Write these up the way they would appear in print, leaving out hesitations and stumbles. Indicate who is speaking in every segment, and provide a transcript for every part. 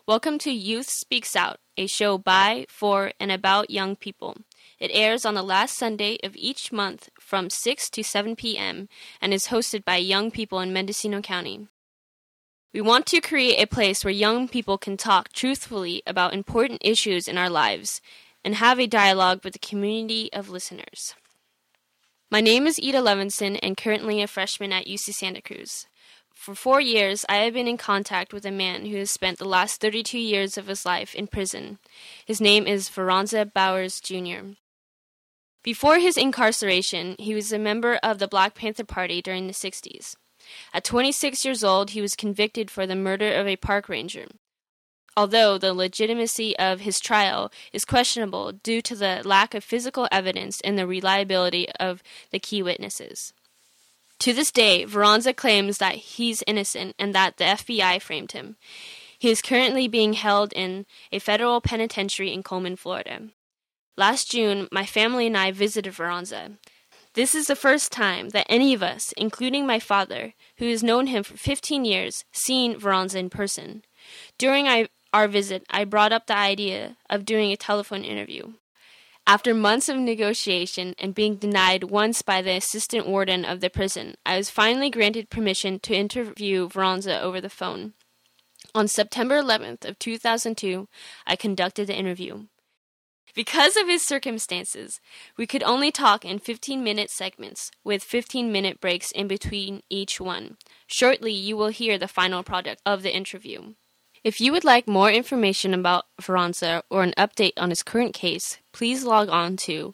Speaker 1: Welcome to Youth Speaks Out, a show by, for, and about young people. It airs on the last Sunday of each month from 6 to 7 p.m. and is hosted by young people in Mendocino County. We want to create a place where young people can talk truthfully about important issues in our lives and have a dialogue with a community of listeners. My name is Ida Levinson and currently a freshman at UC Santa Cruz. For 4 years, I have been in contact with a man who has spent the last 32 years of his life in prison. His name is Veronza Bowers, Jr. Before his incarceration, he was a member of the Black Panther Party during the 60s. At 26 years old, he was convicted for the murder of a park ranger. Although the legitimacy of his trial is questionable due to the lack of physical evidence and the reliability of the key witnesses. To this day, Veronza claims that he's innocent and that the FBI framed him. He is currently being held in a federal penitentiary in Coleman, Florida. Last June, my family and I visited Veronza. This is the first time that any of us, including my father, who has known him for 15 years, seen Veronza in person. During our visit, I brought up the idea of doing a telephone interview. After months of negotiation and being denied once by the assistant warden of the prison, I was finally granted permission to interview Veronza over the phone. On September 11th of 2002, I conducted the interview. Because of his circumstances, we could only talk in 15-minute segments, with 15-minute breaks in between each one. Shortly, you will hear the final product of the interview. If you would like more information about Veronza or an update on his current case, please log on to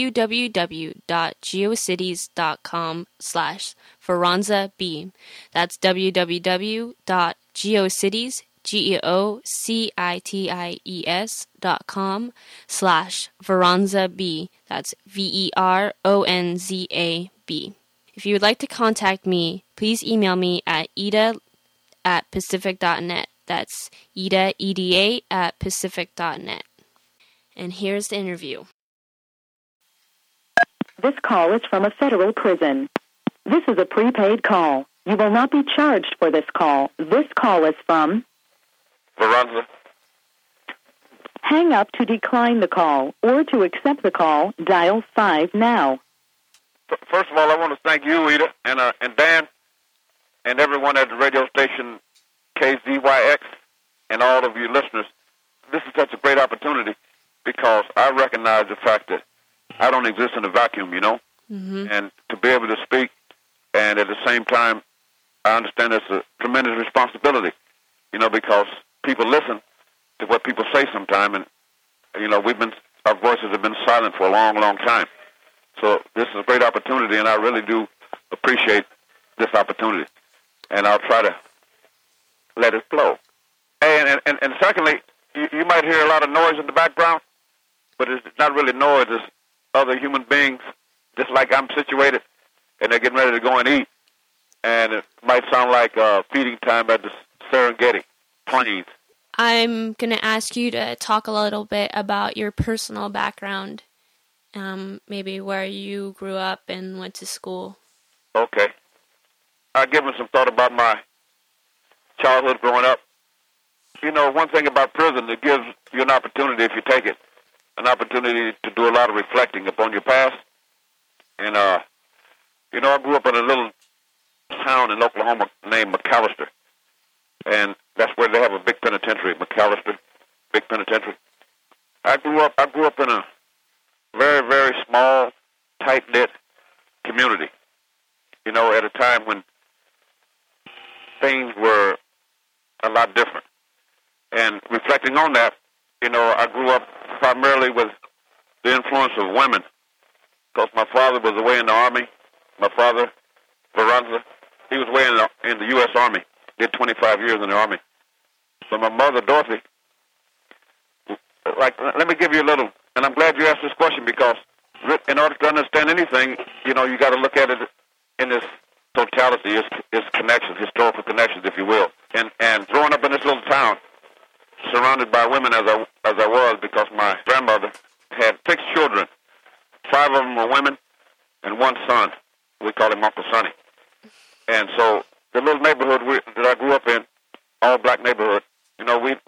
Speaker 1: www.geocities.com/VeronzaB. That's www.geocities.com/VeronzaB. That's VeronzaB. If you would like to contact me, please email me at ida@pacific.net. That's Ida, EDA, @pacific.net. And here's the interview.
Speaker 2: This call is from a federal prison. This is a prepaid call. You will not be charged for this call. This call is from
Speaker 3: Veronza.
Speaker 2: Hang up to decline the call, or to accept the call, dial 5 now.
Speaker 3: First of all, I want to thank you, Ida, and Dan, and everyone at the radio station KZYX, and all of you listeners. This is such a great opportunity because I recognize the fact that I don't exist in a vacuum, and to be able to speak, and at the same time, I understand it's a tremendous responsibility, because people listen to what people say sometime, and, our voices have been silent for a long, long time. So this is a great opportunity, and I really do appreciate this opportunity, and I'll try to let it flow. And secondly, you might hear a lot of noise in the background, but it's not really noise. It's other human beings, just like I'm situated, and they're getting ready to go and eat. And it might sound like feeding time at the Serengeti Plains.
Speaker 1: I'm going to ask you to talk a little bit about your personal background, maybe where you grew up and went to school.
Speaker 3: Okay. I've given some thought about my childhood growing up. One thing about prison, it gives you an opportunity, if you take it, an opportunity to do a lot of reflecting upon your past. And, I grew up in a little town in Oklahoma named McAllister. And that's where they have a big penitentiary, McAllister, big penitentiary. I grew up in a very, very small, tight-knit community, at a time when things were a lot different. And reflecting on that, I grew up primarily with the influence of women, because my father was away in the Army. My father, Veronza, he was away in the U.S. Army, did 25 years in the Army. So my mother, Dorothy, let me give you a little, and I'm glad you asked this question, because in order to understand anything, you got to look at it in its totality, its connections, historical connections, if you will. And growing up in this little town, surrounded by women as I was, because my grandmother had 6 children. 5 of them were women and 1 son. We call him Uncle Sonny. And so the little neighborhood that I grew up in, all black neighborhood, we didn't have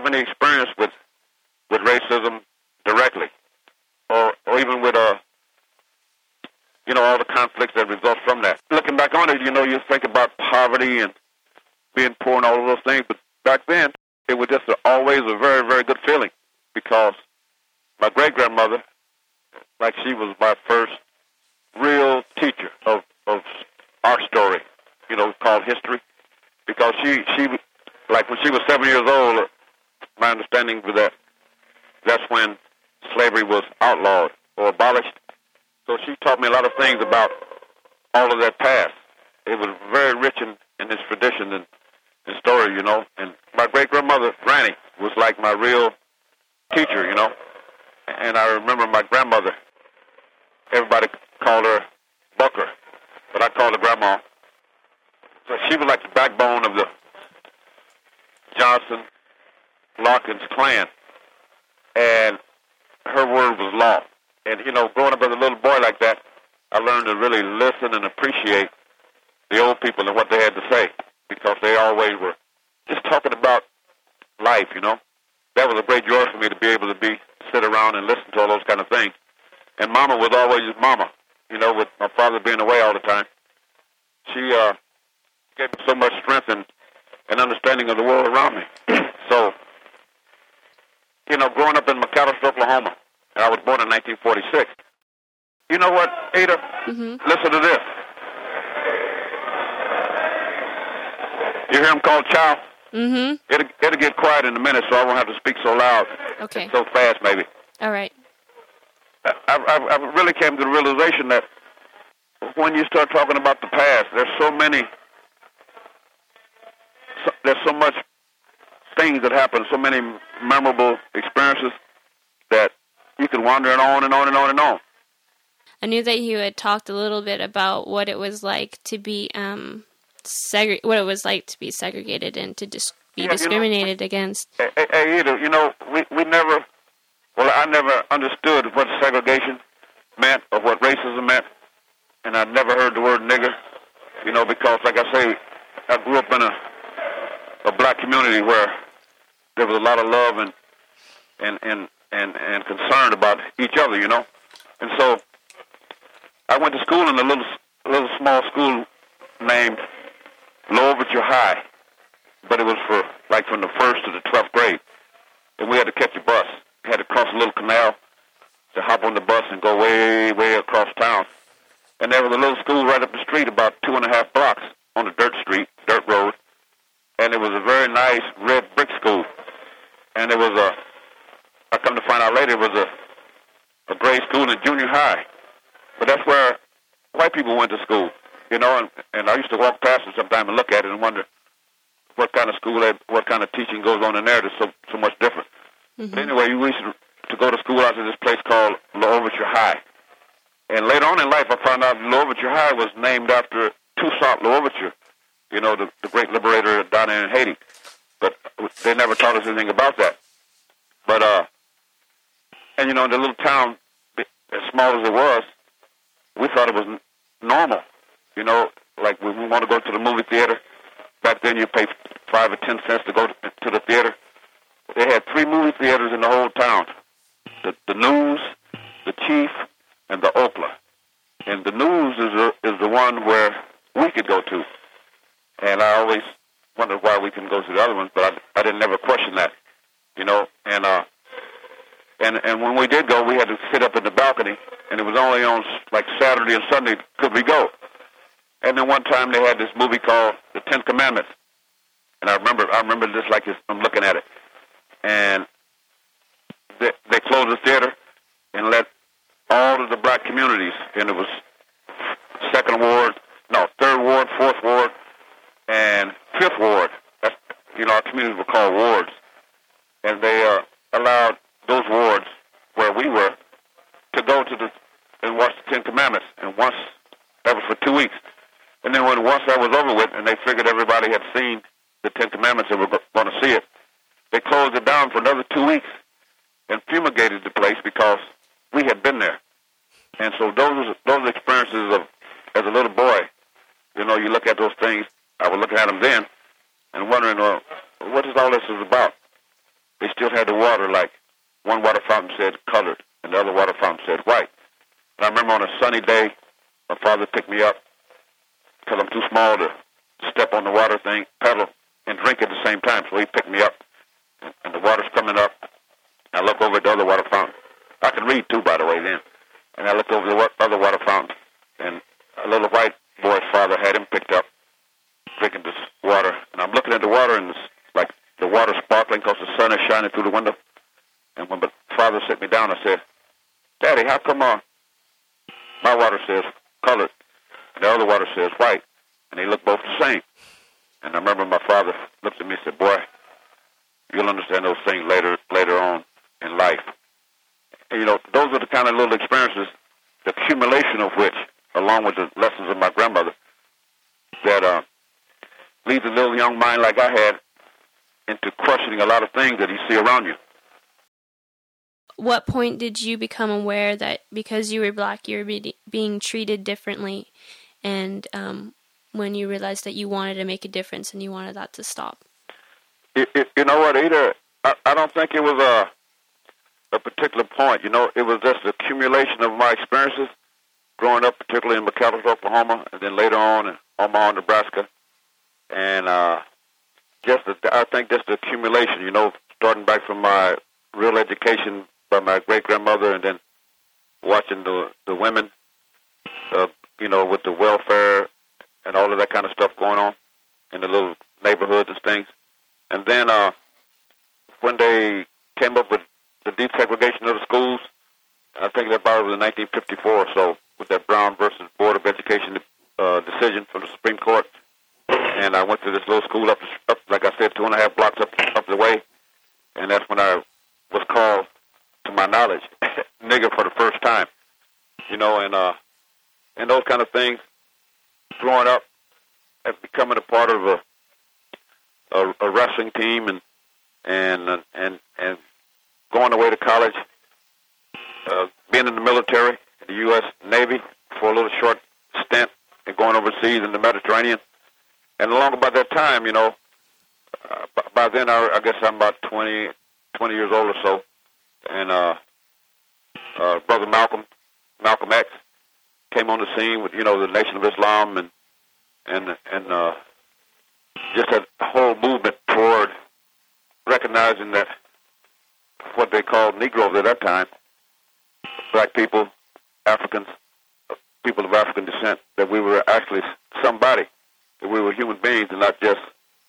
Speaker 3: any experience with racism directly, or even with all the conflicts that result from that. Looking back on it, you think about poverty and being poor and all of those things, but back then it was just always a very, very good feeling, because my great-grandmother, like, she was my first real teacher of our story, called history, because she like, when she was 7 years old, my understanding was that's when slavery was outlawed or abolished. So she taught me a lot of things about all of that past. It was very rich in its tradition and story, And my great-grandmother, Granny, was like my real teacher, And I remember my grandmother, everybody called her Bucker, but I called her Grandma. So she was like the backbone of the Johnson Larkins clan, and her word was law. And, growing up as a little boy like that, I learned to really listen and appreciate the old people and what they had to say, because they always were just talking about life, That was a great joy for me to be able to sit around and listen to all those kind of things. And Mama was always Mama, with my father being away all the time. She gave me so much strength and understanding of the world around me. So, growing up in McAlester, Oklahoma, and I was born in 1946. You know what, Ada?
Speaker 1: Mm-hmm.
Speaker 3: Listen to this. You hear him called Chow?
Speaker 1: Mm-hmm.
Speaker 3: It'll get quiet in a minute, so I won't have to speak so loud.
Speaker 1: Okay.
Speaker 3: So fast, maybe.
Speaker 1: All right.
Speaker 3: I really came to the realization that when you start talking about the past, there's so much things that happen, so many memorable experiences that you can wander on and on and on and on.
Speaker 1: I knew that you had talked a little bit about what it was like to be segregated and to be discriminated against. I never understood what segregation meant or what racism meant, and I never heard the word nigger, because, like I say, I grew up in a black community where there was a lot of love and concern about each other, And so I went to school in a little small school named Low Overture High, but it was from the 1st to the 12th grade, and we had to catch a bus. We had to cross a little canal to hop on the bus and go way, way across town. And there was a little school right up the street, about 2.5 blocks on a dirt road, and it was a very nice red brick school. And it was I come to find out later, it was a grade school in junior high. But that's where white people went to school, and I used to walk past it sometime and look at it and wonder what kind of school, what kind of teaching goes on in there that's so much different. Mm-hmm.
Speaker 3: But anyway, we used to go to school out to this place called Low Overture High. And later on in life, I found out Low Overture High was named after Toussaint Louverture, the great liberator down there in Haiti. But they never taught us anything about that. But, in the little town, as small as it was, we thought it was normal. Like when we want to go to the movie theater, back then you pay 5 or 10 cents to go to the theater. They had 3 movie theaters in the whole town. The News, the Chief, and the Oakland. And the News is the one where we could go to. And I always wondered why we couldn't go to the other ones, but I didn't ever question that, And when we did go, we had to sit up in the balcony, and it was only on like Saturday and Sunday could we go. And then one time they had this movie called The Ten Commandments, and I remember this like I'm looking at it, and they closed the theater and let all of the black communities, and it was 3rd Ward, 4th Ward, and 5th Ward. That's, our communities were called wards, and they allowed those wards where we were to go and watch the Ten Commandments. And once, that was for 2 weeks. And then once that was over with, and they figured everybody had seen the Ten Commandments and were going to see it, they closed it down for another 2 weeks and fumigated the place because we had been there. And so those experiences of, as a little boy, you look at those things, I was looking at them then and wondering, what is all this is about? they still had the water, like one water fountain said colored and the other water fountain said white. And I remember on a sunny day, my father picked me up because I'm too small to step on the water thing, pedal, and drink at the same time. So he picked me up, and the water's coming up. I look over at the other water fountain. I could read, too, by the way, then. And I looked over the other water fountain, and a little white boy's father had him picked up, drinking this water. And I'm looking at the water, and it's like the water sparkling because the sun is shining through the window. And when my father set me down, I said, Daddy, how come my water says colored and the other water says white? And they look both the same. And I remember my father looked at me and said, boy, you'll understand those things later on in life. And, those are the kind of little experiences, the accumulation of which, along with the lessons of my grandmother, that leads a little young mind like I had into questioning a lot of things that you see around you.
Speaker 1: What point did you become aware that because you were black, you were being treated differently, and when you realized that you wanted to make a difference and you wanted that to stop?
Speaker 3: You know what, Ada? I don't think it was a particular point. It was just the accumulation of my experiences growing up, particularly in McAlester, Oklahoma, and then later on in Omaha, Nebraska. And I think just the accumulation, starting back from my real education by my great-grandmother and then watching the women, with the welfare and all of that kind of stuff going on in the little neighborhoods and things. And then when they came up with the desegregation of the schools, I think that about was in 1954 or so, with that Brown versus Board of Education decision from the Supreme Court. And I went to this little school up like I said, 2.5 blocks up the way. And that's when I was called, to my knowledge, nigger for the first time. And those kind of things, growing up and becoming a part of a wrestling team and going away to college, being in the military, the U.S. Navy for a little short stint, and going overseas in the Mediterranean. And along about that time, by then I guess I'm about 20 years old or so, and Brother Malcolm X came on the scene with the Nation of Islam and just a whole movement toward recognizing that what they called Negroes at that time, black people, Africans, people of African descent, that we were actually somebody, that we were human beings and not just,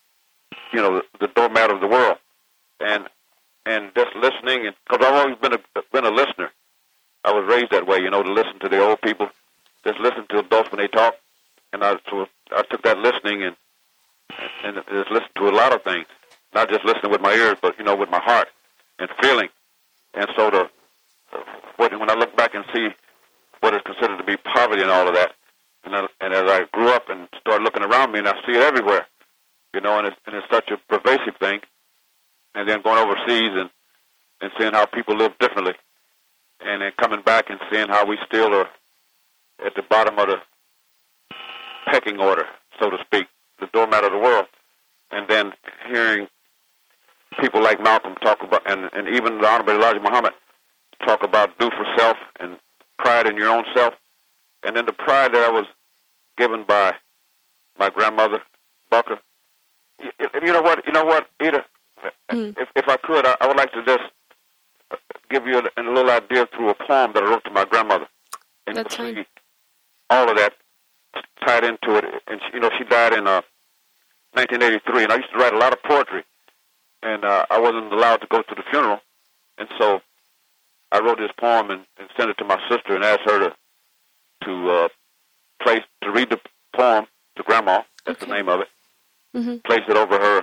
Speaker 3: the doormat of the world. And just listening, because I've always been a listener. I was raised that way, to listen to the old people, just listen to adults when they talk. And I took that listening and just listened to a lot of things, not just listening with my ears, but, with my heart and feeling. And so when I look back and see what is considered to be poverty and all of that, and as I grew up and started looking around me, and I see it everywhere, and it's such a pervasive thing, and then going overseas and seeing how people live differently, and then coming back and seeing how we still are at the bottom of the pecking order, so to speak, the doormat of the world, and then hearing people like Malcolm talk about, and even the Honorable Elijah Muhammad talk about do for self and pride in your own self, and then the pride that I was given by my grandmother, Bucker. You know what, Eda? If I could, I would like to just give you a little idea through a poem that I wrote to my grandmother. And
Speaker 1: that's fine.
Speaker 3: All of that tied into it. And, she died in 1983, and I used to write a lot of poetry. And I wasn't allowed to go to the funeral. And so I wrote this poem and sent it to my sister and asked her to read the poem to Grandma. That's the name of it.
Speaker 1: Mm-hmm.
Speaker 3: Place it over her,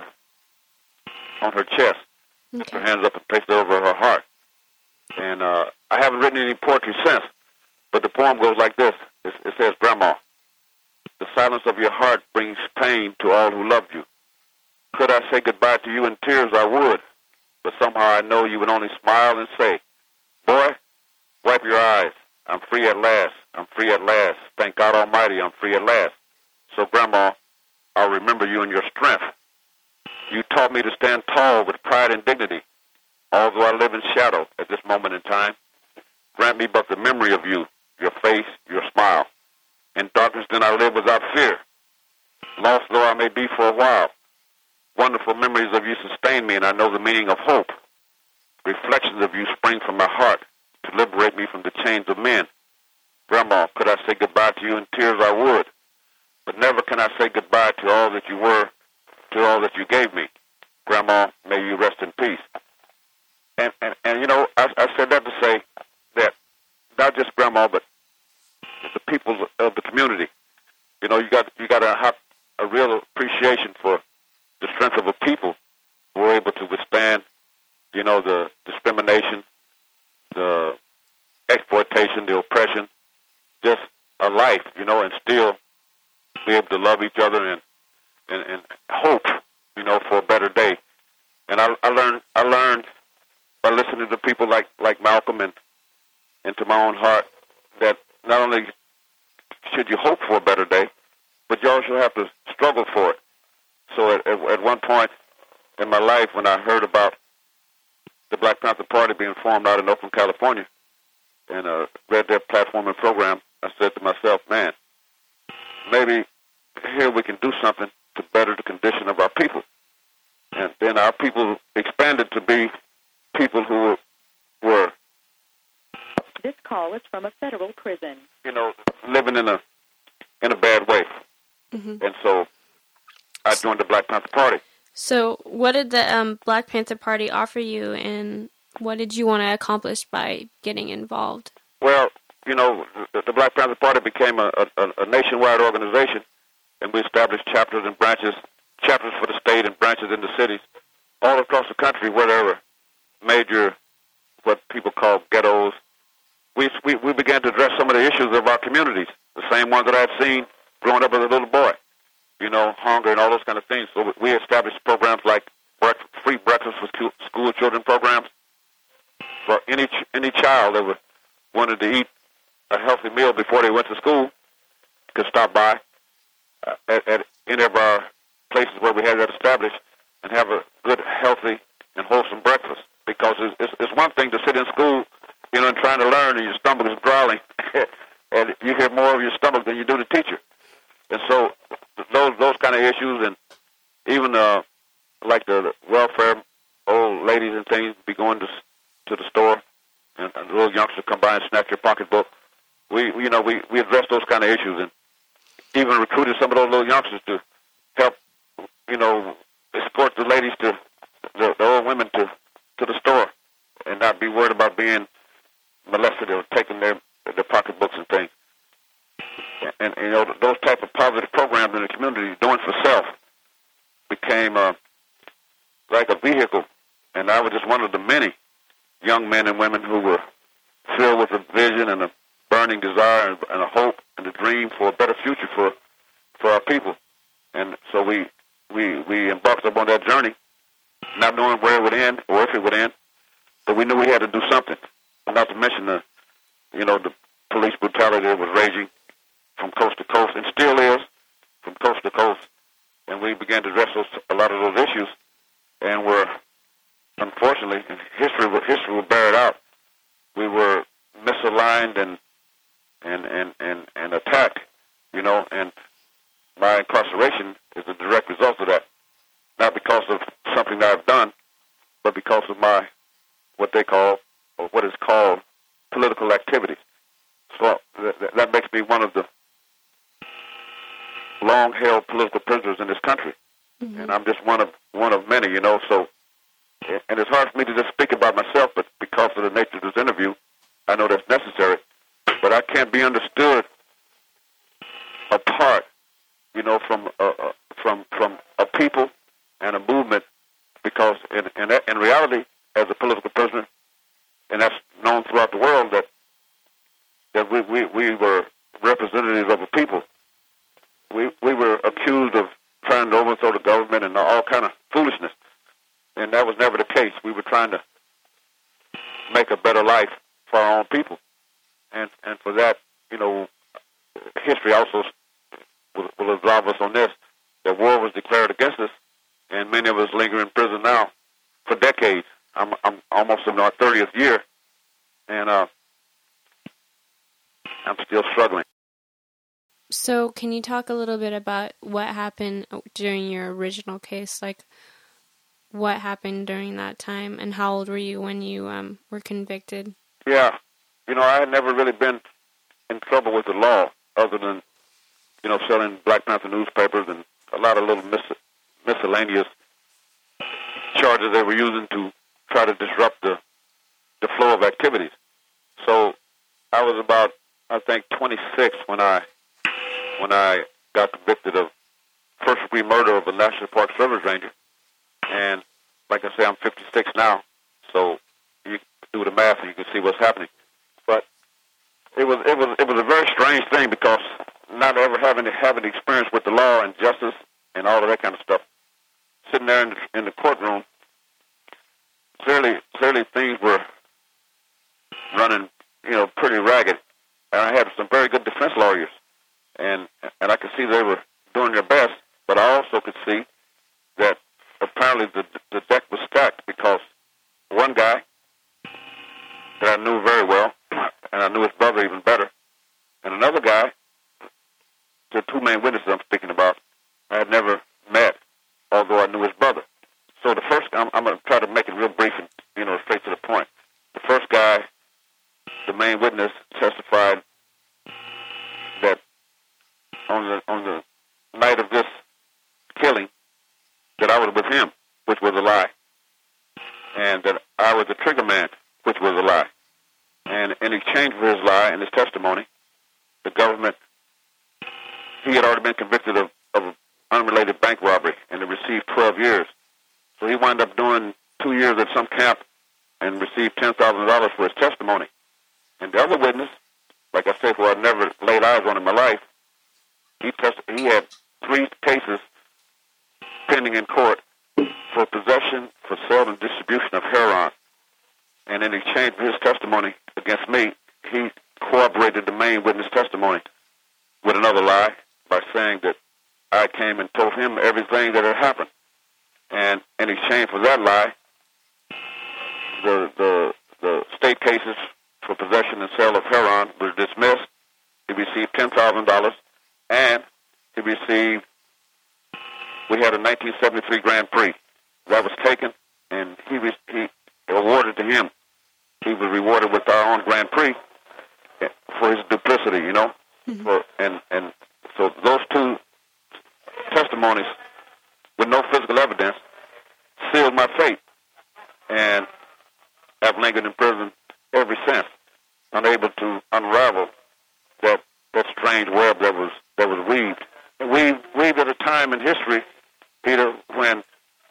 Speaker 3: on her chest.
Speaker 1: Okay.
Speaker 3: Put her hands up and place it over her heart. And I haven't written any poetry since, but the poem goes like this. It says, Grandma, the silence of your heart brings pain to all who loved you. Could I say goodbye to you in tears, I would, but somehow I know you would only smile and say, boy, wipe your eyes. I'm free at last. I'm free at last. Thank God Almighty, I'm free at last. So, Grandma, I'll remember you and your strength. You taught me to stand tall with pride and dignity. Although I live in shadow at this moment in time, grant me but the memory of you, your face, your smile. In darkness then I live without fear. Lost though I may be for a while, wonderful memories of you sustain me, and I know the meaning of hope. Reflections of you spring from my heart to liberate me from the chains of men. Grandma, could I say goodbye to you in tears? I would. But never can I say goodbye to all that you were, to all that you gave me. Grandma, may you rest in peace. And you know, I said that to say that not just Grandma, but the people of the community. You know, you got to have a real appreciation for the strength of a people who are able to withstand, you know, the discrimination, the exploitation, the oppression, just a life, you know, and still be able to love each other and hope, you know, for a better day. And I learned by listening to people like Malcolm and to my own heart that not only should you hope for a better day, but you also have to struggle for it. So at one point in my life, when I heard about the Black Panther Party being formed out in Oakland, California, and read their platform and program, I said to myself, man, maybe here we can do something to better the condition of our people. And then our people expanded to be people who were,
Speaker 2: This call is from a federal prison.
Speaker 3: you know, living in a bad way.
Speaker 1: Mm-hmm.
Speaker 3: And so I joined the Black Panther Party.
Speaker 1: So what did the Black Panther Party offer you, and what did you want to accomplish by getting involved?
Speaker 3: Well, you know, the Black Panther Party became a nationwide organization, and we established chapters and branches, chapters for the state and branches in the cities, all across the country where there were major, what people call ghettos. We began to address some of the issues of our communities, the same ones that I had seen growing up as a little boy, you know, hunger and all those kind of things. So we established programs like free breakfast for school children programs for any child that wanted to eat a healthy meal before they went to school could stop by at any of our places where we had that established and have a good, healthy, and wholesome breakfast. Because it's one thing to sit in school, you know, and trying to learn, and your stomach is growling, and you hear more of your stomach than you do the teacher. And so those kind of issues, and even like the welfare old ladies and things be going to the store, and the little youngsters come by and snatch your pocketbook. We address those kind of issues, and even recruited some of those little youngsters to help, you know, escort the ladies to the old women to the store, and not be worried about being molested or taking their pocketbooks and things. And you know, those type of positive programs in the community, doing for self, became like a vehicle. And I was just one of the many young men and women who were filled with a vision and a burning desire and a hope and a dream for a better future for our people. And so we embarked upon that journey, not knowing where it would end or if it would end, but we knew we had to do something. Not to mention the police brutality that was raging from coast to coast, and still is from coast to coast. And we began to address a lot of those issues, and were, unfortunately, and history will bear it out, we were misaligned and attacked, you know, and my incarceration is a direct result of that. Not because of something that I've done, but because of my what is called political activities. So that makes me one of the long-held political prisoners in this country, mm-hmm. and I'm just one of many, you know. So, and it's hard for me to just speak about myself, but because of the nature of this interview, I know that's necessary. But I can't be understood apart, you know, from a people and a movement, because in reality, as a political prisoner, and that's known throughout the world, that we were representatives of a people. We were accused of trying to overthrow the government and all kind of foolishness, and that was never the case. We were trying to make a better life for our own people, and for that, you know, history also will absolve us on this, that war was declared against us, and many of us linger in prison now for decades. I'm almost in my 30th year, and I'm still struggling.
Speaker 1: So can you talk a little bit about what happened during your original case? Like, what happened during that time, and how old were you when you were convicted?
Speaker 3: Yeah. I had never really been in trouble with the law other than, selling Black Panther newspapers and a lot of little miscellaneous charges they were using to try to disrupt the flow of activities. So I was about, I think, 26 when I got convicted of first-degree murder of a National Park Service ranger. And like I say, I'm 56 now, so you do the math and you can see what's happening. But it was a very strange thing because not ever having experience with the law and justice and all of that kind of stuff, sitting there in the courtroom, clearly things were running, pretty ragged. And I had some very good defense lawyers, and I could see they were doing their best, but I also could see that apparently the deck was stacked because one guy that I knew very well, and I knew his brother even better, and another guy, the two main witnesses I'm speaking about, I had never met, although I knew his brother. So the first, I'm going to try to make it real brief and, straight to the point. The first guy, the main witness, testified that on the night of this killing, that I was with him, which was a lie, and that I was the trigger man, which was a lie. And in exchange for his lie and his testimony, the government, he had already been convicted of unrelated bank robbery, and he received 12 years. So he wound up doing 2 years at some camp and received $10,000 for his testimony. And the other witness, like I said, who I'd never laid eyes on in my life, he had 3 cases pending in court for possession, for sale, and distribution of heroin. And in exchange for his testimony against me, he corroborated the main witness testimony with another lie by saying that I came and told him everything that had happened. And in exchange for that lie, the state cases for possession and sale of heroin were dismissed. He received $10,000, and we had a 1973 Grand Prix that was taken, and he awarded to him. He was rewarded with our own Grand Prix for his duplicity, Mm-hmm. And so those 2 testimonies with no physical evidence sealed my fate, and I've lingered in prison ever since, unable to unravel that strange web that was weaved. Weaved at a time in history, Peter, when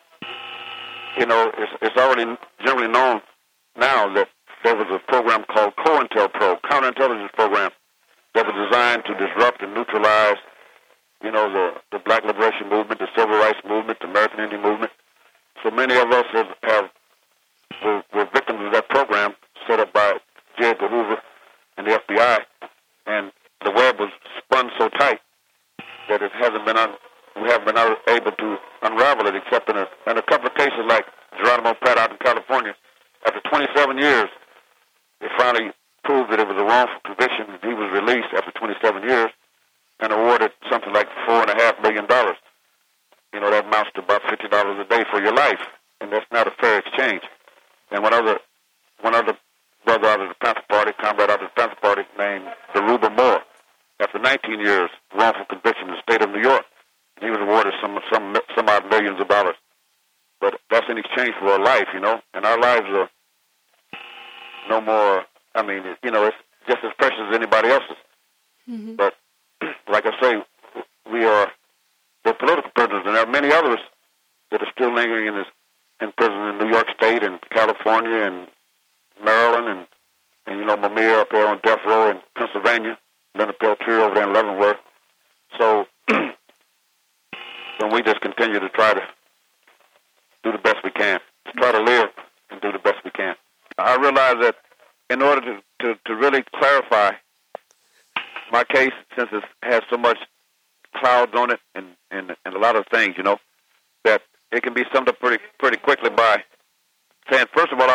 Speaker 3: it's already generally known now that there was a program called COINTELPRO, counterintelligence program, that was designed to disrupt and neutralize, the Black Liberation Movement, the Civil Rights Movement, the American Indian Movement. So many of us were victims of that program set up by J. Edgar Hoover and the FBI, and the web was spun so tight that we haven't been able to unravel it, except in a couple of cases like Geronimo Pratt out in California. After 27 years, they finally proved that it was a wrongful conviction, and he was released after 27 years and awarded something like $4.5 million. That amounts to about $50 a day for your life, and that's not a fair exchange. And one other brother out of the Panther Party, comrade out of the Panther Party, named Deruba Moore, after 19 years wrongful conviction in the state of New York, he was awarded some odd millions of dollars. But that's in exchange for a life, and our lives are no more. I mean, it's just as precious as anybody else's. Mm-hmm. But like I say, we're political prisoners, and there are many others that are still lingering in prison in New York State and California and Maryland and Mamiya up there on death row in Pennsylvania, Leonard Peltier over there in Leavenworth. So then we just continue to try to do the best we can, to try to live and do the best we can. I realize that in order to really clarify my case, since it has so much clouds on it and a lot of things, that it can be summed up pretty quickly by saying, first of all,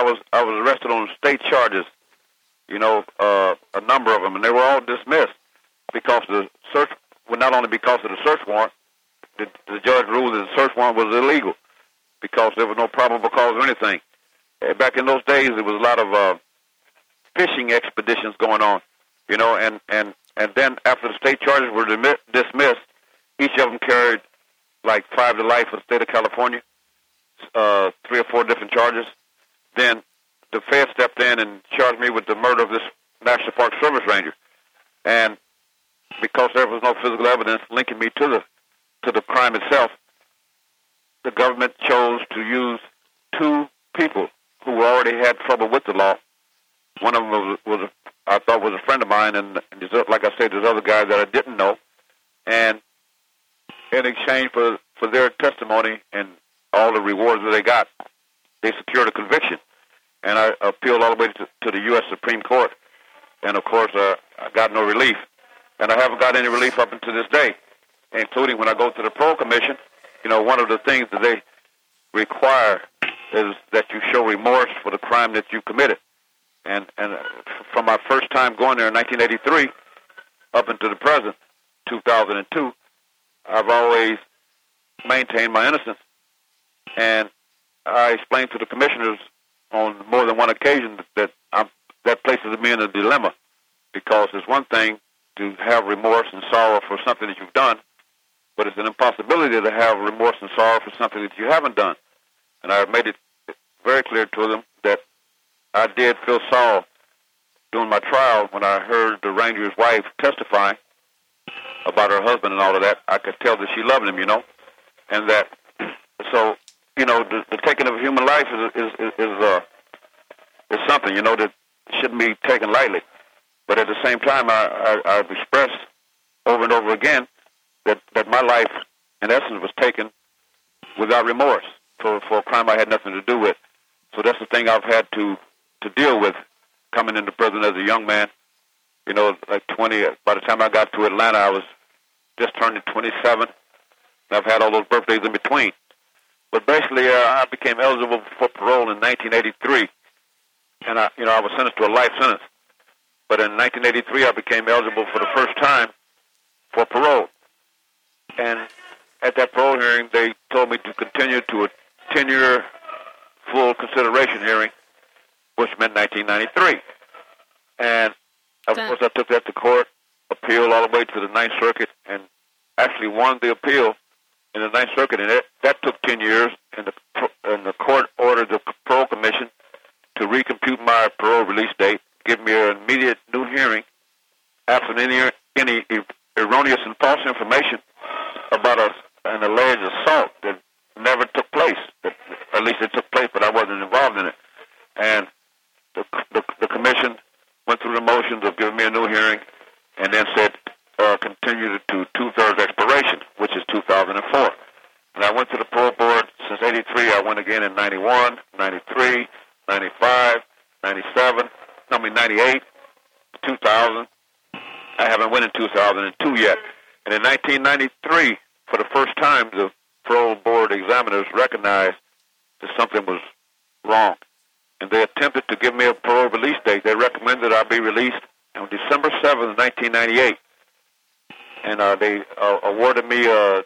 Speaker 3: arrested on state charges, a number of them, and they were all dismissed because of the search. Well, not only because of the search warrant, the judge ruled that the search warrant was illegal because there was no probable cause or anything. Back in those days, there was a lot of fishing expeditions going on, and then after the state charges were dismissed, each of them carried like 5 to life for the state of California, 3 or 4 different charges. Then the Fed stepped in and charged me with the murder of this National Park Service ranger, and because there was no physical evidence linking me to the crime itself, the government chose to use 2 people who already had trouble with the law. One of them I thought was a friend of mine, and like I said, there's other guys that I didn't know, and in exchange for their testimony and all the rewards that they got, they secured a conviction. And I appealed all the way to the U.S. Supreme Court, and of course I got no relief, and I haven't got any relief up until this day, including when I go to the Parole Commission. One of the things that they require is that you show remorse for the crime that you committed. And from my first time going there in 1983 up until the present, 2002, I've always maintained my innocence. And I explained to the commissioners on more than one occasion that places me in a dilemma, because it's one thing to have remorse and sorrow for something that you've done, but it's an impossibility to have remorse and sorrow for something that you haven't done. And I've made it very clear to them that I did feel sorrow during my trial when I heard the ranger's wife testify about her husband and all of that. I could tell that she loved him, and that, so, the taking of a human life is something, that shouldn't be taken lightly. But at the same time, I've expressed over and over again that my life, in essence, was taken without remorse for a crime I had nothing to do with. So that's the thing I've had to deal with coming into prison as a young man. Like 20. By the time I got to Atlanta, I was just turning 27. And I've had all those birthdays in between. But basically, I became eligible for parole in 1983, and I was sentenced to a life sentence. But in 1983, I became eligible for the first time for parole. And at that parole hearing, they told me to continue to a 10-year full consideration hearing, which meant 1993. And, of course, I took that to court, appealed all the way to the Ninth Circuit, and actually won the appeal in the Ninth Circuit. And that took 10 years, and the court ordered the Parole Commission to recompute my parole release date, give me an immediate new hearing, absent any erroneous and false information about an alleged assault that never took place. At least it took place, but I wasn't involved in it. And the commission went through the motions of giving me a new hearing, and then said continue to 2/3 expiration, which is 2004. And I went to the parole board since 83. I went again in 91, 93, 95, 97, 98, 2000. I haven't went in 2002 yet. And in 1993, for the first time, the parole board examiners recognized that something was wrong. And they attempted to give me a parole release date. They recommended I be released on December 7th, 1998. And they awarded me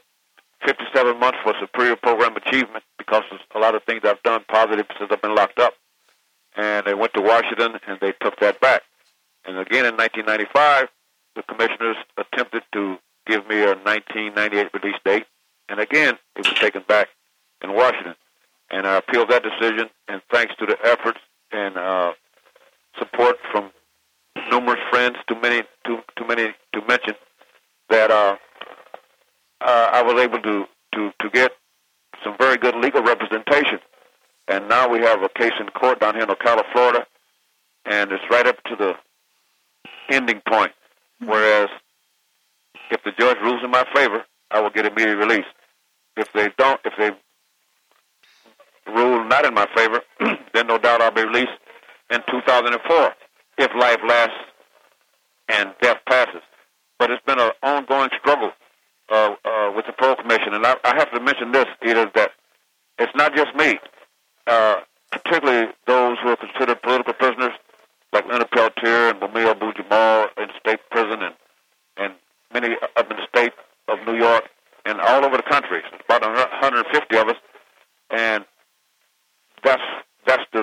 Speaker 3: 57 months for superior program achievement because of a lot of things I've done positive since I've been locked up. And they went to Washington, and they took that back. And again, in 1995, the commissioners attempted to give me a 1998 release date. And again, it was taken back in Washington. And I appealed that decision, and thanks to the efforts and support from numerous friends, too many to mention, that I was able to get some very good legal representation. And now we have a case in court down here in Ocala, Florida, and it's right up to the ending point. Whereas if the judge rules in my favor, I will get immediate release. If they rule not in my favor, then no doubt I'll be released in 2004 if life lasts and death passes. But it's been an ongoing struggle with the Parole Commission, and I have to mention this, Edith, that it's not just me, particularly those who are considered political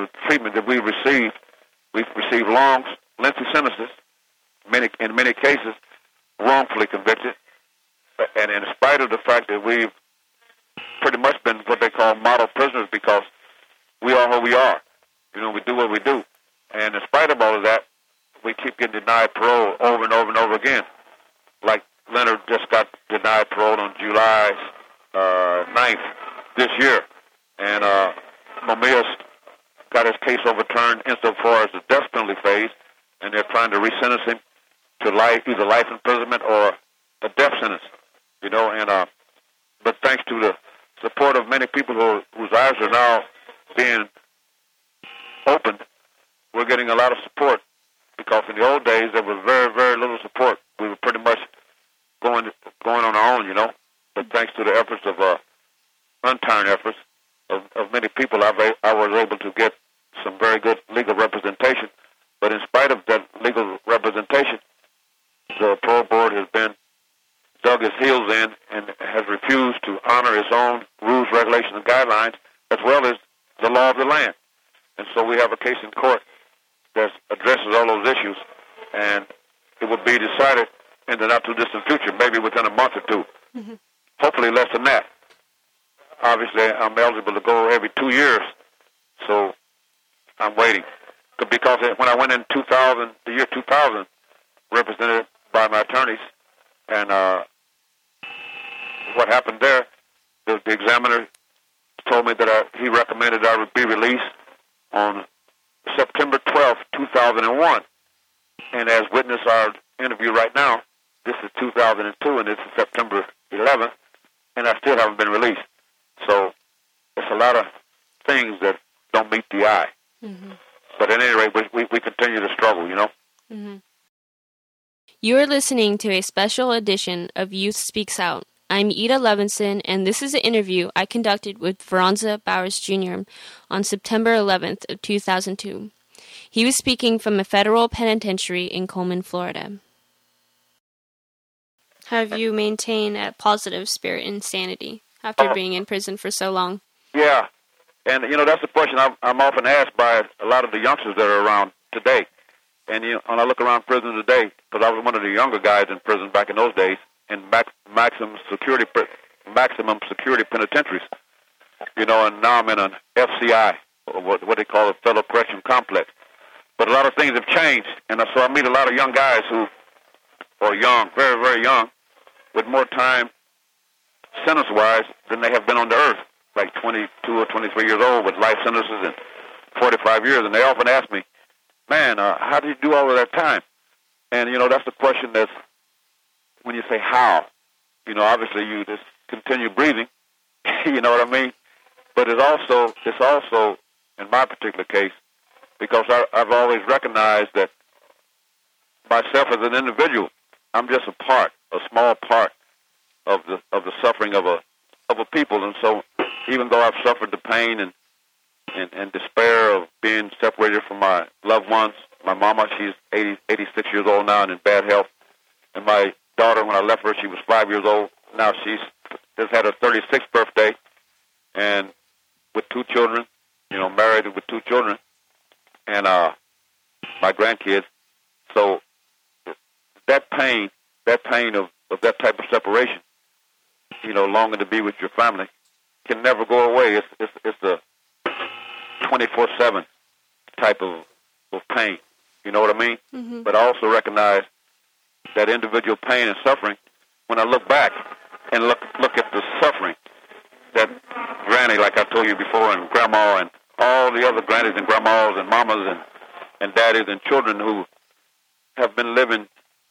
Speaker 3: the treatment that we've received long, lengthy sentences, in many cases wrongfully convicted, and in spite of the fact that we've pretty much been what they call model prisoners because we are who we are. We do what we do. And in spite of all of that, we keep getting denied parole over and over and over again. Like Leonard just got denied parole on July 9th this year. And Mamias got his case overturned insofar as the death penalty phase, and they're trying to re-sentence him to either life imprisonment or a death sentence. But thanks to the support of many people whose eyes are now being opened, we're getting a lot of support, because in the old days there was very, very little support. We were pretty much going on our own, But thanks to the efforts of untiring efforts of many people, I was able to get some very good legal representation. But in spite of that legal representation, the parole board has been dug his heels in and has refused to honor its own rules, regulations, and guidelines, as well as the law of the land. And so we have a case in court that addresses all those issues, and it will be decided in the not-too-distant future, maybe within a month or two. Mm-hmm. Hopefully less than that. Obviously, I'm eligible to go every 2 years, so I'm waiting. Because when I went in the year 2000, represented by my attorneys, and what happened there, the examiner told me that he recommended I would be released on September 12th, 2001. And as witness our interview right now, this is 2002, and this is September 11th, and I still haven't been released. So it's a lot of things that don't meet the eye. Mm-hmm. But at any rate, we continue to struggle,
Speaker 1: Mm-hmm. You are listening to a special edition of Youth Speaks Out. I'm Ida Levinson, and this is an interview I conducted with Veronza Bowers Jr. on September 11th of 2002. He was speaking from a federal penitentiary in Coleman, Florida. Have you maintained a positive spirit and sanity after being in prison for so long?
Speaker 3: Yeah, and that's the question I'm often asked by a lot of the youngsters that are around today. And when I look around prison today, because I was one of the younger guys in prison back in those days, in maximum security penitentiaries, and now I'm in an FCI, or what they call a Federal Correction Complex. But a lot of things have changed, and so I meet a lot of young guys who are young, very, very young, with more time sentence-wise than they have been on the earth, like 22 or 23 years old with life sentences and 45 years. And they often ask me, man, how did you do all of that time? And, that's the question that's, when you say how, obviously you just continue breathing, you know what I mean? But it's also, in my particular case, because I've always recognized that myself as an individual, I'm just a small part of the suffering of a people. And so even though I've suffered the pain and despair of being separated from my loved ones, my mama, she's 86 years old now and in bad health, and my daughter, when I left her, she was 5 years old. Now she's just had her 36th birthday, and with 2 children, married with 2 children, and my grandkids. So that pain of that type of separation, longing to be with your family, can never go away. It's a 24/7 type of pain. You know what I mean? Mm-hmm. But I also recognize that individual pain and suffering when I look back and look at the suffering that Granny, like I told you before, and Grandma, and all the other grannies and grandmas and mamas and daddies and children who have been living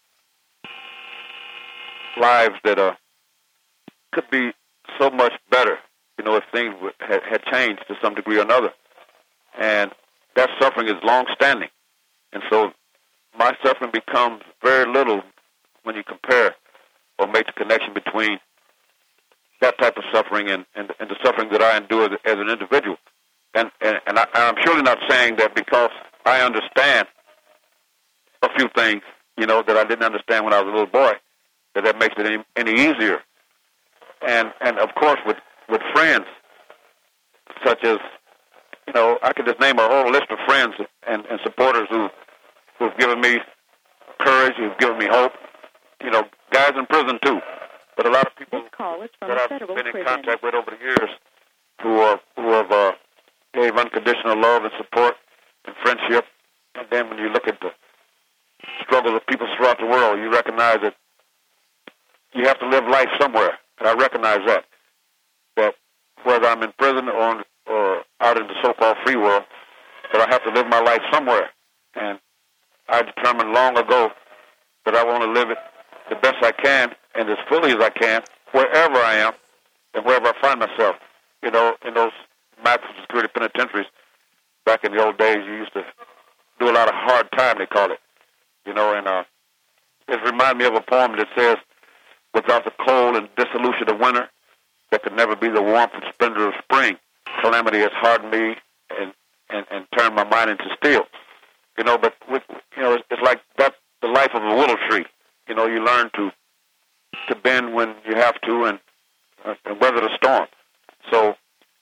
Speaker 3: lives that could be so much better, if things had changed to some degree or another. And that suffering is long-standing. And so my suffering becomes very little when you compare or make the connection between that type of suffering and the suffering that I endure as an individual. And I'm surely not saying that because I understand a few things, that I didn't understand when I was a little boy, that makes it any easier. And of course, with friends such as I could just name a whole list of friends and supporters who've given me courage, who've given me hope. Guys in prison too, but a lot of people that I've been in contact with over the years who have gave unconditional love and support and friendship. And then when you look at the struggles of people throughout the world, you recognize that you have to live life somewhere. And I recognize that whether I'm in prison or out in the so-called free world, that I have to live my life somewhere. And I determined long ago that I want to live it the best I can and as fully as I can wherever I am and wherever I find myself. In those maximum security penitentiaries back in the old days, you used to do a lot of hard time, they call it. And it reminded me of a poem that says, without the cold and dissolution of winter, there could never be the warmth and splendor of spring. Calamity has hardened me and turned my mind into steel. But it's like that's the life of a willow tree. You learn to bend when you have to and weather the storm. So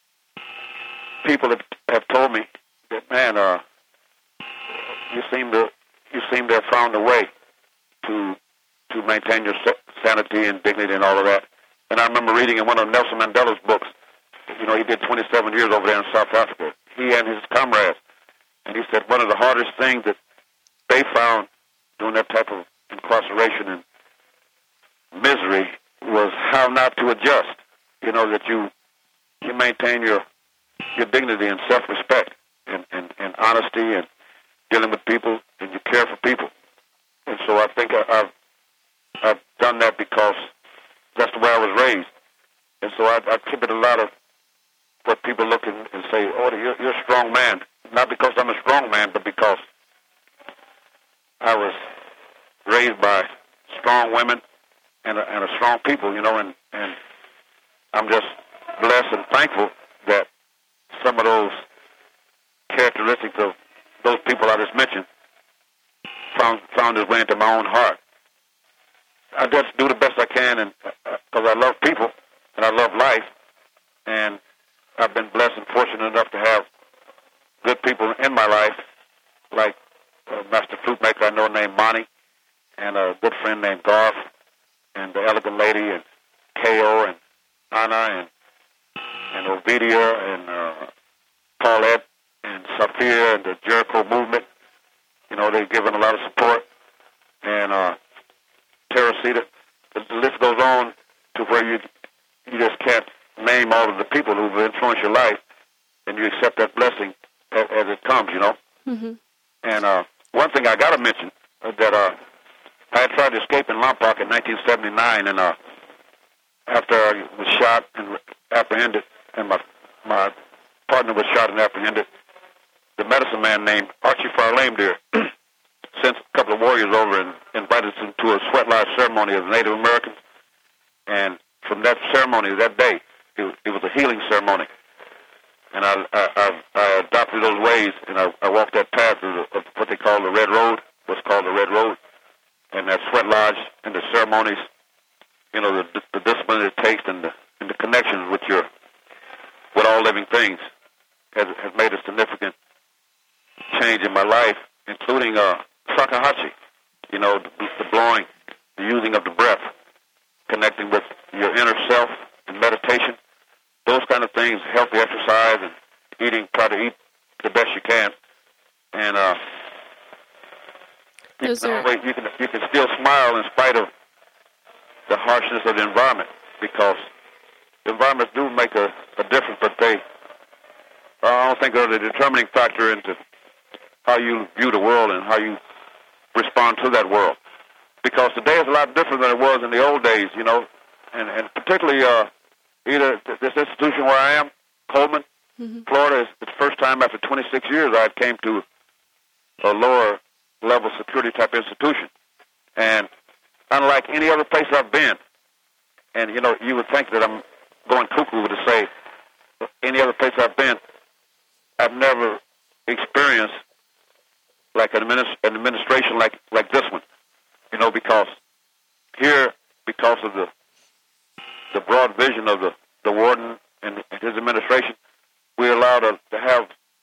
Speaker 3: people have told me that, man, you seem to have found a way to maintain your sanity and dignity and all of that. And I remember reading in one of Nelson Mandela's books, he did 27 years over there in South Africa, he and his comrades. And he said one of the hardest things that they found during that type of incarceration and misery was how not to adjust, that you maintain your dignity and self-respect and honesty and dealing with people, and you care for people. And so I think I've done that because that's the way I was raised. And so I attribute a lot of what people look and say, oh, you're a strong man. Not because I'm a strong man, but because I was raised by strong women and a strong people, and I'm just blessed and thankful that some of those characteristics of those people I just mentioned found his way into my own heart. I just do the best I can, and because I love people and I love life, and I've been blessed and fortunate enough to have good people in my life, like a master flute maker I know named Monty, and a good friend named Garth, and the Elegant Lady, and K.O., and Anna, and Ovidia, and Paulette, and Sophia, and the Jericho movement. They've given a lot of support. And Teresita, the list goes on to where you just can't name all of the people who've influenced your life, and you accept that blessing as it comes,
Speaker 1: Mm-hmm.
Speaker 3: And one thing I got to mention that I had tried to escape in Lompoc in 1979, and after I was shot and apprehended, and my partner was shot and apprehended, the medicine man named Archie Farlame there sent a couple of warriors over and invited them to a sweat lodge ceremony of Native Americans. And from that ceremony, that day, it was a healing ceremony. And I adopted those ways, and I walked that path of what they call the Red Road, what's called the Red Road. And that sweat lodge and the ceremonies, the discipline it takes and the connections with all living things has made a significant change in my life, including shakuhachi, the blowing, the using of the breath, connecting with your inner self and meditation, those kind of things, healthy exercise and eating, try to eat the best you can. And you can still smile in spite of the harshness of the environment, because the environments do make a difference, but I don't think they're the determining factor into how you view the world and how you respond to that world. Because today is a lot different than it was in the old days, and particularly either this institution where I am, Coleman,
Speaker 1: mm-hmm.
Speaker 3: Florida, is the first time after 26 years I came to a lower level security type institution. And unlike any other place I've been, and you would think that I'm going cuckoo to say any other place I've been, I've never experienced like an administration like this one, because here, because of the broad vision of the warden and his administration, we're allowed to have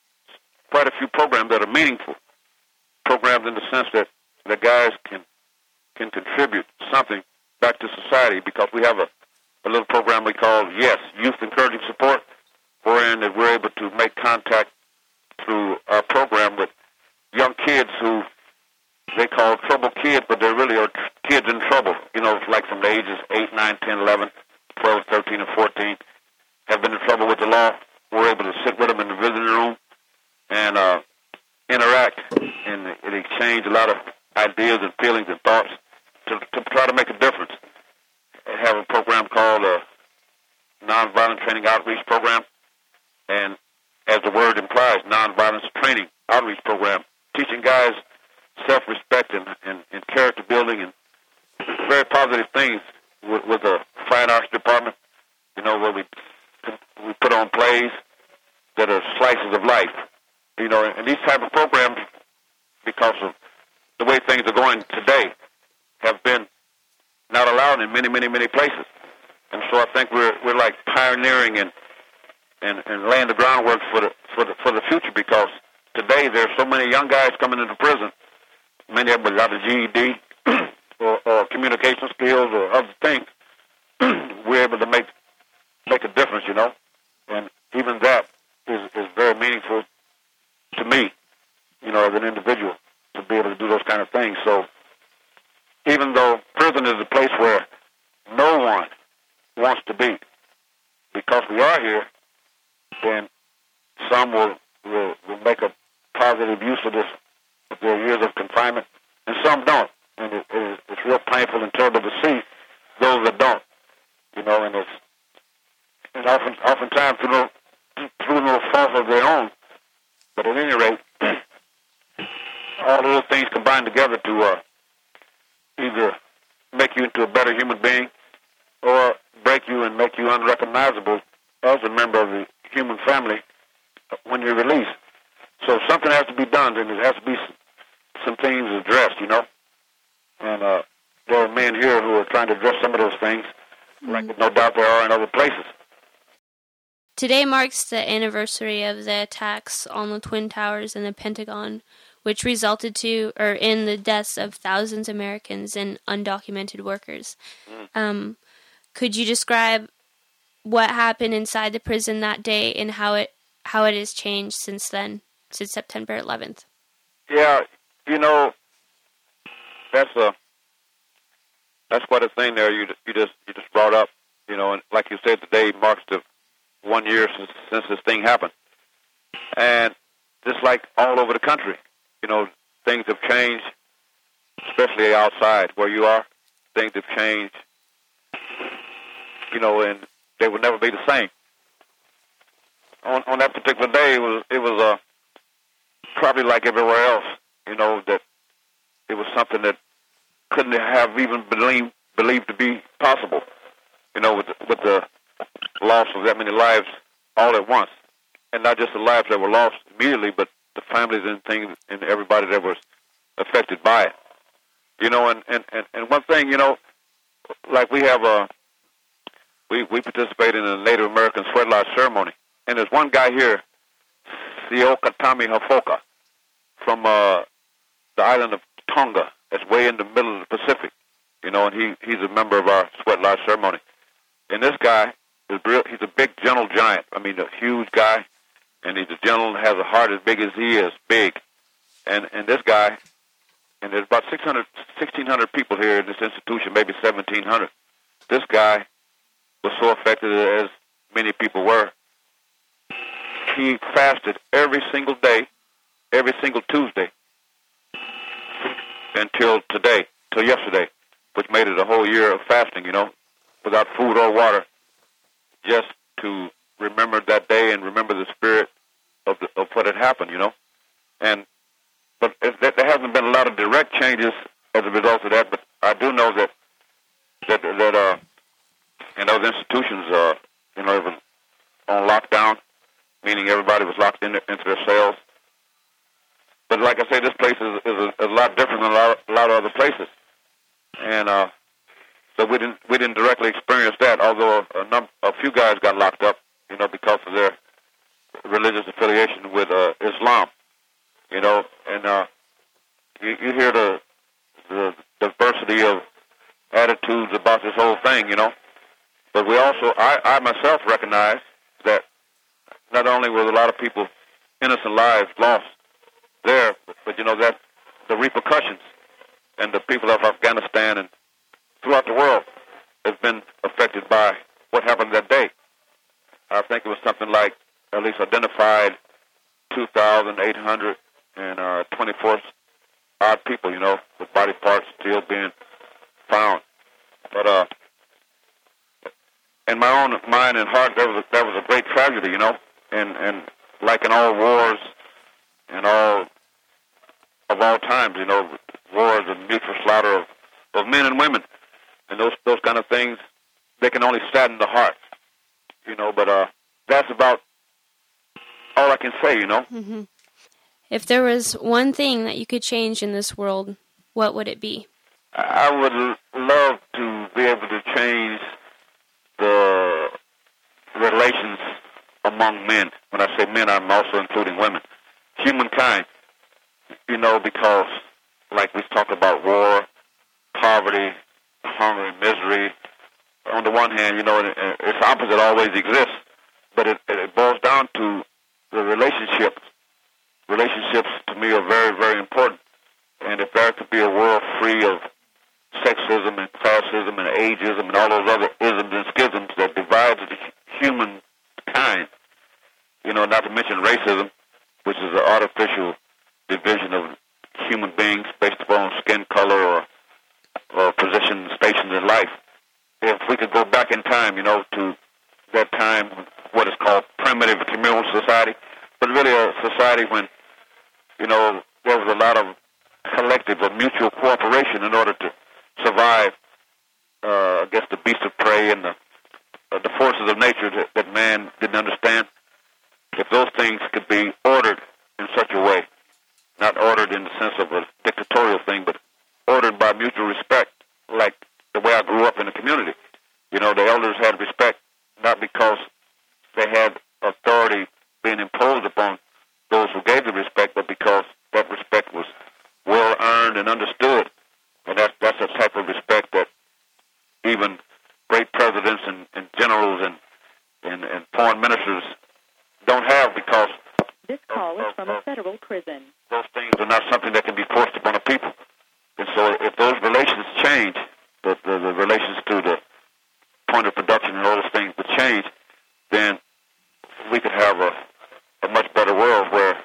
Speaker 3: quite a few programs that are meaningful, programs in the sense that the guys can contribute something back to society, because we have a little program we call YES, Youth Encouraging Support, wherein that we're able to make contact through our program with young kids who they call trouble kids, but they really are kids in trouble, like from the ages 8, 9, 10, 11, 12, 13, and 14, have been in trouble with the law. We're able to sit with them in the visiting room and interact and exchange a lot of ideas and feelings and thoughts to try to make a difference. I have a program called Nonviolent Training Outreach Program, and as the word implies, Nonviolence Training Outreach Program, teaching guys self-respect and character building and very positive things with the fine arts department, where we put on plays that are slices of life, and these type of programs, because of the way things are going today, have been not allowed in many, many, many places. And so I think we're like pioneering and laying the groundwork for the future, because today there's so many young guys coming into prison, many of them without a GED or communication skills or other things. We're able to make a difference, and even that is very meaningful to me, as an individual, to be able to do those kind of things. So even though prison is a place where no one wants to be, because we are here, then some will make a positive use of their years of confinement, and some don't. And it's real painful and terrible to see those that don't, and oftentimes through no fault of their own. But at any rate, all of those things combine together to either make you into a better human being or break you and make you unrecognizable as a member of the human family when you're released. So something has to be done, and there has to be some things addressed, And there are men here who are trying to address some of those things, like no doubt there are in other places.
Speaker 1: Today marks the anniversary of the attacks on the Twin Towers and the Pentagon, which resulted in the deaths of thousands of Americans and undocumented workers. Could you describe what happened inside the prison that day and how it has changed since then, since September 11th?
Speaker 3: Yeah, that's quite a thing there. You just brought up, and like you said, today marks the 1 year since this thing happened, and just like all over the country, things have changed, especially outside where you are. Things have changed, and they will never be the same. On that particular day, it was probably like everywhere else, that it was something that couldn't have even believed to be possible, with the loss of that many lives all at once, and not just the lives that were lost immediately, but the families and things and everybody that was affected by it, and one thing, like we have we participate in a Native American sweat lodge ceremony, and there's one guy here, Siokatami Hafoka, from the island of Tonga, that's way in the middle of the Pacific, and he's a member of our sweat lodge ceremony. And this guy he's a big, gentle giant. I mean, a huge guy, and he's a gentle and has a heart as big as he is, big. And this guy, and there's about 1,600 people here in this institution, maybe 1,700. This guy was so affected as many people were. He fasted every single day, every single Tuesday, until today, till yesterday, which made it a whole year of fasting, without food or water, just to remember that day and remember the spirit of what had happened, But there hasn't been a lot of direct changes as a result of that. But I do know that in those institutions, it was on lockdown, meaning everybody was locked into their cells. But like I say, this place is a lot different than a lot of other places, and so we didn't directly experience that. Although a few guys got locked up, because of their religious affiliation with Islam, you know, and you hear the diversity of attitudes about this whole thing, you know. But we also, I myself recognize that not only were a lot of people, innocent lives lost there, but you know, that the repercussions and the people of Afghanistan and throughout the world have been affected by what happened that day. I think it was something like, at least identified 2,824 odd people, you know, with body parts still being found. But in my own mind and heart, that was a great tragedy, you know, and like in all wars and all times, you know, wars and mutual slaughter of men and women, and those kind of things, they can only sadden the heart, you know. But that's about all I can say, you know.
Speaker 1: Mm-hmm. If there was one thing that you could change in this world, what would it be?
Speaker 3: I would love to be able to change the relations among men. When I say men, I'm also including women. Humankind, you know, because like we talk about war, poverty, hunger, and misery. On the one hand, you know, its opposite always exists, but it boils down to the relationships. Relationships, to me, are very, very important. And if there could be a world free of sexism and classism and ageism and all those other isms and schisms that divide the humankind, you know, not to mention racism, which is an artificial division of human beings based upon skin color or position, station in life. If we could go back in time, you know, to that time, what is called primitive communal society, but really a society when, you know, there was a lot of collective or mutual cooperation in order to survive against the beasts of prey and the forces of nature that man didn't understand. If those things could be ordered in such a way, not ordered in the sense of a dictatorial thing, but ordered by mutual respect, like the way I grew up in the community. You know, the elders had respect not because they had authority being imposed upon those who gave the respect, but because that respect was well earned and understood. And that's a type of respect that even great presidents and generals and foreign ministers don't have, because
Speaker 2: this call is from a federal prison.
Speaker 3: Those things are not something that can be forced upon a people. And so if those relations change, the relations to the point of production and all those things would change, then we could have a much better world where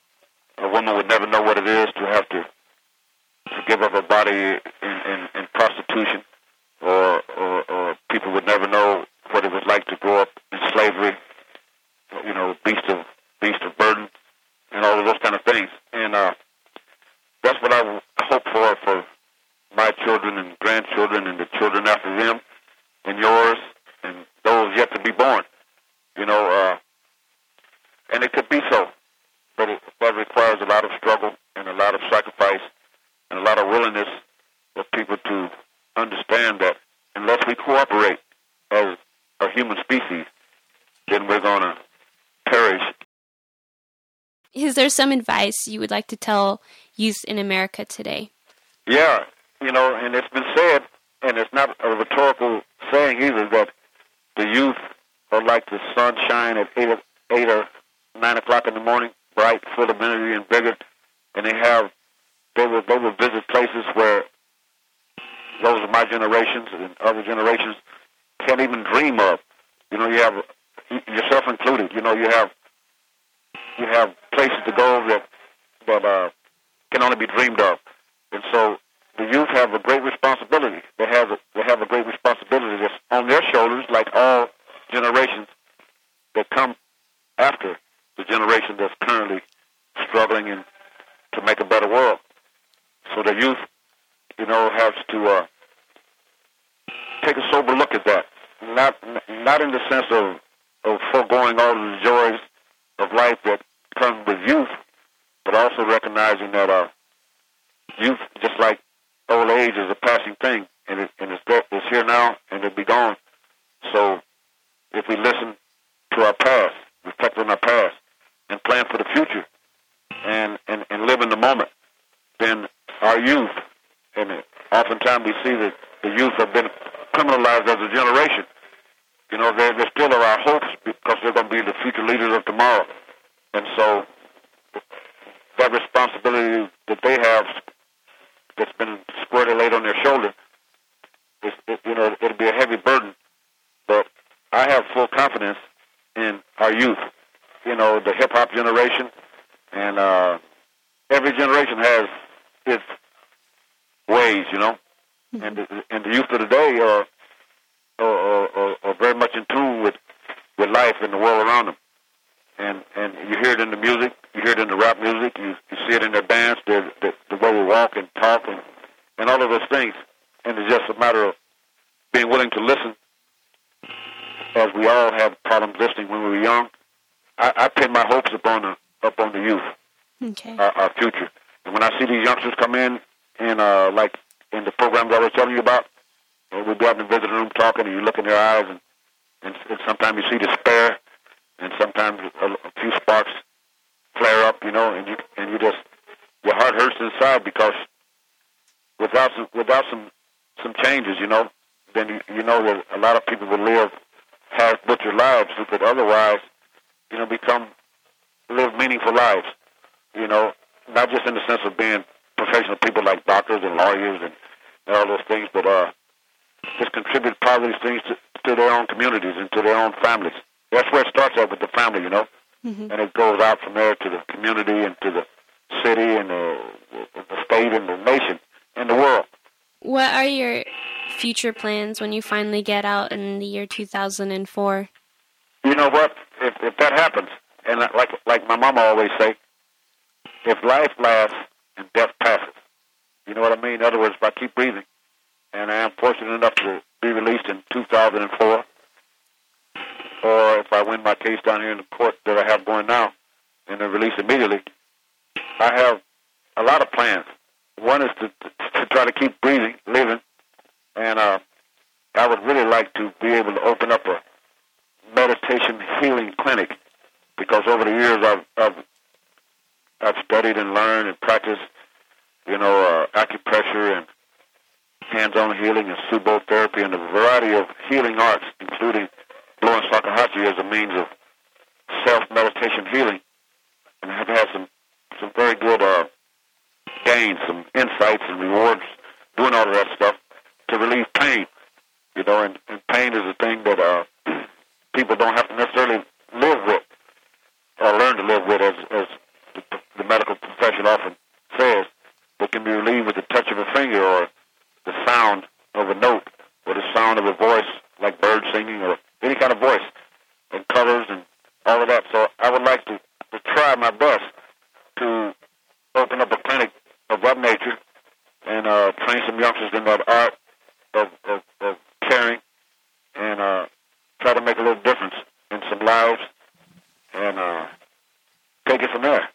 Speaker 3: a woman would never know what it is to have to give up her body in prostitution, or people would never know what it was like to grow up in slavery, you know, beast of burden, and all of those kind of things. And that's what I hope for my children and grandchildren and the children after them and yours and those yet to be born. You know, and it could be so, but that requires a lot of struggle and a lot of sacrifice and a lot of willingness for people to understand that unless we cooperate as a human species, then we're going to perish.
Speaker 1: Is there some advice you would like to tell youth in America today?
Speaker 3: Yeah, you know, and it's been said, and it's not a rhetorical saying either, that the youth are like the sunshine at 8 or 9 o'clock in the morning, bright, full of energy and vigor, and they will visit places where those of my generations and other generations can't even dream of. You know, you have, yourself included, you know, you have places to go that can only be dreamed of. And so the youth have a great responsibility. They have a great responsibility that's on their shoulders, like all generations that come after the generation that's currently struggling to make a better world. So the youth, you know, has to take a sober look at that. Not in the sense of foregoing all of the joys of life that come with youth, but also recognizing that youth, just like old age, is a passing thing, and it's here now, and it'll be gone. So if we listen to our past, reflect on our past, and plan for the future, and live in the moment than our youth. And oftentimes we see that the youth have been criminalized as a generation. You know, they still are our hopes because they're going to be the future leaders of tomorrow. And so that responsibility that they have that's been squarely laid on their shoulder, it'll be a heavy burden. But I have full confidence in our youth. You know, the hip-hop generation, and every generation has its ways, you know. And the youth of today are very much in tune with life and the world around them. And you hear it in the music, you hear it in the rap music, you see it in their dance, the way we walk and talk and all of those things. And it's just a matter of being willing to listen, as we all have problems listening when we were young. I pin my hopes upon the youth,
Speaker 1: Okay.
Speaker 3: our future. And when I see these youngsters come in, and like in the programs I was telling you about, we'll be out in the visiting room talking, and you look in their eyes, and sometimes you see despair, and sometimes a few sparks flare up, you know, and you just, your heart hurts inside because without some changes, you know, then you know that a lot of people will live half-butchered lives who could otherwise, you know, live meaningful lives, you know, not just in the sense of being professional people like doctors and lawyers and all those things, but just contribute positive things to their own communities and to their own families. That's where it starts out with the family, you know, and it goes out from there to the community and to the city and the state and the nation and the world.
Speaker 1: What are your future plans when you finally get out in the year 2004?
Speaker 3: You know what? If that happens, and like my mama always say, if life lasts and death passes, you know what I mean? In other words, if I keep breathing, and I am fortunate enough to be released in 2004, or if I win my case down here in the court that I have going now, and then release immediately, I have a lot of plans. One is to try to keep breathing, living, and I would really like to be able to open up a meditation healing clinic, because over the years I've studied and learned and practiced, you know, acupressure and hands-on healing and Subo therapy and a variety of healing arts, including blowing shakuhachi as a means of self-meditation healing, and have had some very good gains, some insights and rewards doing all of that stuff to relieve pain, you know, and pain is a thing that people don't have to necessarily live with or learn to live with, as the medical profession often says. It can be relieved with the touch of a finger or the sound of a note or the sound of a voice like birds singing or any kind of voice and colors and all of that. So I would like to try my best to open up a clinic of that nature and train some youngsters in that art of caring and try to make a little difference in some lives and take it from there.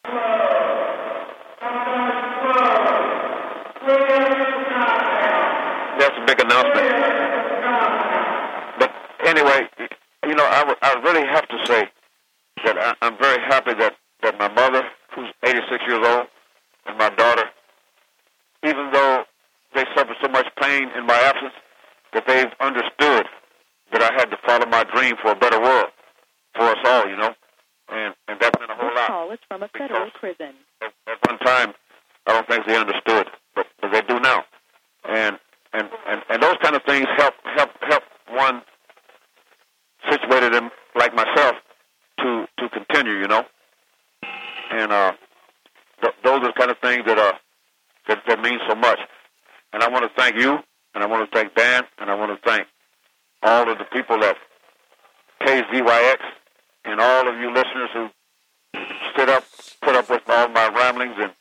Speaker 3: That's a big announcement. But anyway, you know, I really have to say that I'm very happy that my mother, who's 86 years old, and my daughter, even though they suffered so much pain in my absence, that they've understood that I had to follow my dream for a better world for us all, you know, and that meant a whole lot.
Speaker 2: This call is from a federal prison.
Speaker 3: At one time, I don't think they understood, but they do now, and those kind of things help one situated in like myself to continue, you know, and those are the kind of things that mean so much. And I want to thank you, and I want to thank Dan, and I want to thank all of the people at KZYX and all of you listeners who stood up, put up with all my ramblings and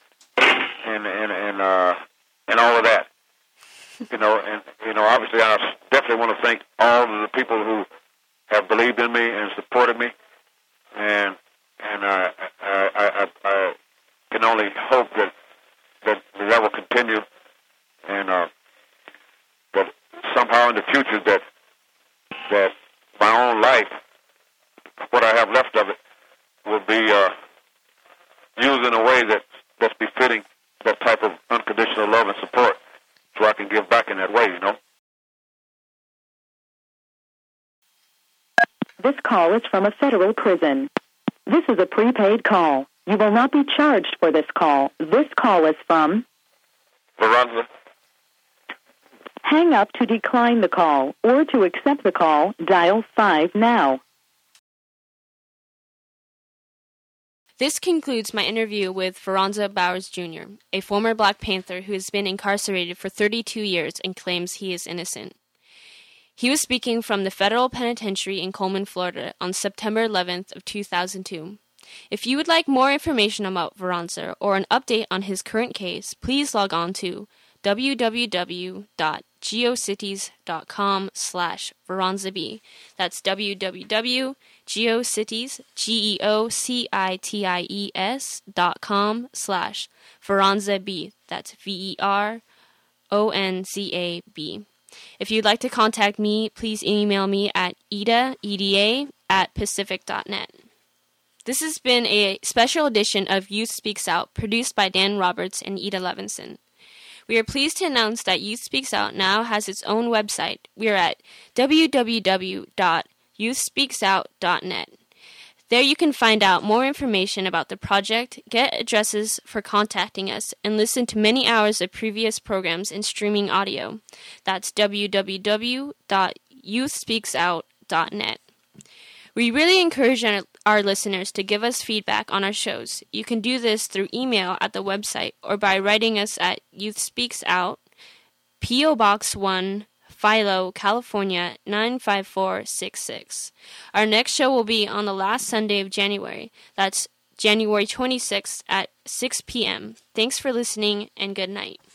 Speaker 3: all of that. You know, obviously I definitely want to thank all of the people who have believed in me and supported me, and I can only hope that will continue, and that somehow in the future that my own life, what I have left of it, will be used in a way that's befitting that type of unconditional love and support, so I can give back in that way, you know.
Speaker 2: This call is from a federal prison. This is a prepaid call. You will not be charged for this call. This call is from
Speaker 3: Veronza.
Speaker 2: Hang up to decline the call, or to accept the call, dial 5 now.
Speaker 1: This concludes my interview with Veronza Bowers Jr., a former Black Panther who has been incarcerated for 32 years and claims he is innocent. He was speaking from the federal penitentiary in Coleman, Florida on September 11th of 2002. If you would like more information about Veronza or an update on his current case, please log on to www.geocities.com/VeronzaB. That's www.geocities, GeoCities.com/VeronzaB. That's VeRonzab. If you'd like to contact me, please email me at eda@pacific.net. This has been a special edition of Youth Speaks Out, produced by Dan Roberts and Ida Levinson. We are pleased to announce that Youth Speaks Out now has its own website. We are at www.youthspeaksout.net. There you can find out more information about the project, get addresses for contacting us, and listen to many hours of previous programs in streaming audio. That's www.youthspeaksout.net. We really encourage our listeners to give us feedback on our shows. You can do this through email at the website or by writing us at Youth Speaks Out, P.O. Box 1, Philo, California 95466. Our next show will be on the last Sunday of January. That's January 26th at 6 p.m. Thanks for listening, and good night.